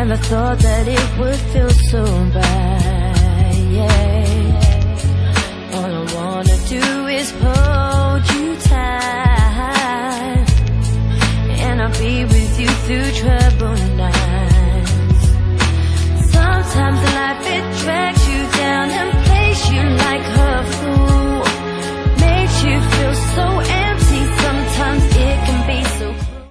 Never thought that it would feel so bad, yeah. All I wanna do is hold you tight, and I'll be with you through troubled nights. Sometimes life it drags